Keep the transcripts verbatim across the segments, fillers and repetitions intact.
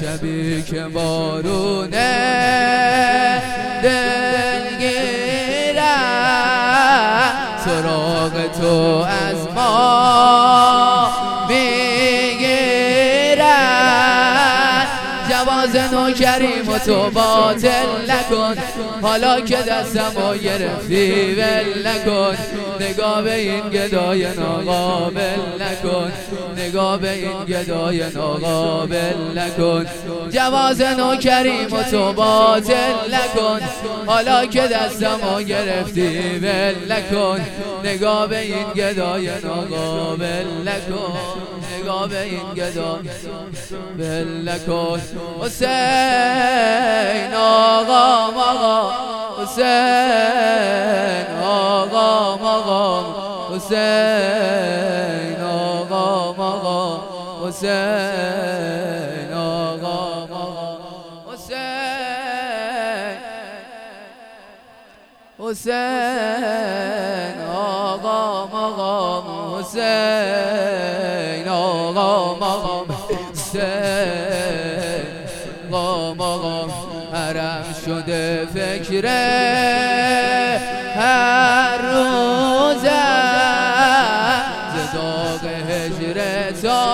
شبی که بارونه دلگیرم سراغ تو از ما میگیرم جواز نوکریم و تو باطل نکن حالا که دستمو گرفتی ول نکن نگاه به این گدای ناقابل نکن نگاه به این گدای ناقابل نکن جواز نوکریم و تو باطل نکن حالا که دستمو گرفتی ول نکن نگاه به این گدای ناقابل نکن نگاه به این گدای ول نکن حسین آقا آقا حسین آقا آقا حسین آقا آقا حسین آقا آقا حسین حسین آقا آقا حسین آقا آقا حسین آقا حرم شده فکر هر روزه ز داغ هجر تا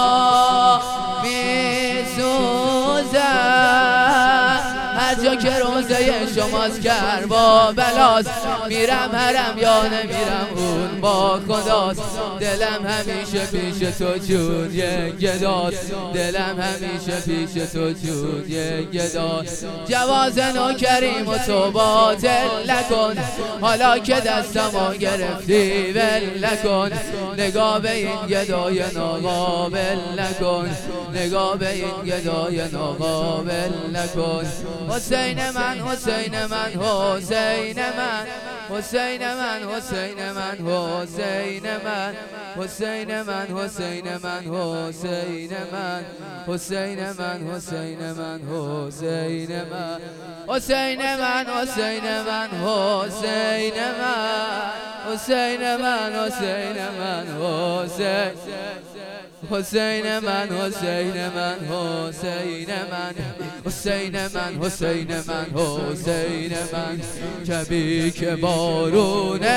میسوزه هر جا که روزه شماست کربلاست میرم حرم یا نمیرم اون با خداست دلم همیشه پیش تو جون یک گداست دلم همیشه پیش تو جون یک گداست جواز نوکریم و تو باطل نکن حالا که دستمو گرفتی ول نکن نگاه به این گدای ناقابل نکن نگاه به این گدای ناقابل نکن حسین من حسین من حسین من حسین من حسین من حسین من حسین من حسین من حسین من حسین من حسین من حسین من حسین من حسین من حسین من حسین من حسین من حسین حسین من حسین من حسین من حسین من حسین من حسین من شبی که بارونه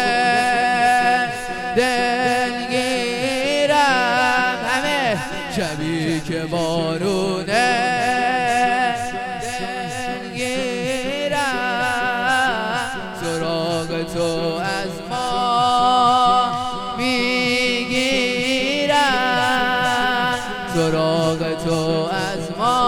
دلگیرم همه شبی که بارونه دلگیرم سراغ تو از ما میگیرم سراغ تو از ما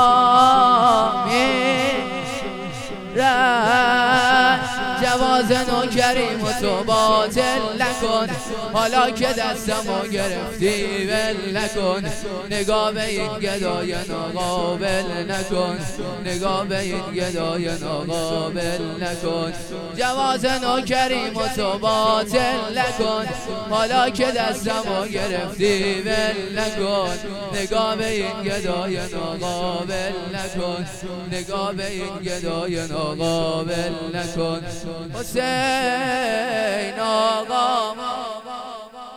میرم جواز نوکریم و تو باطل نکن حالا که دستمو گرفتی ول نکن نگاه به این گدای ناقابل نکن نگاه به این گدای ناقابل نکن جواز نوکریم و تو باطل نکن حالا که دستمو گرفتی ول نکن نگاه به این گدای ناقابل نکن نگاه به این گدای ناقابل نکن حسین آقا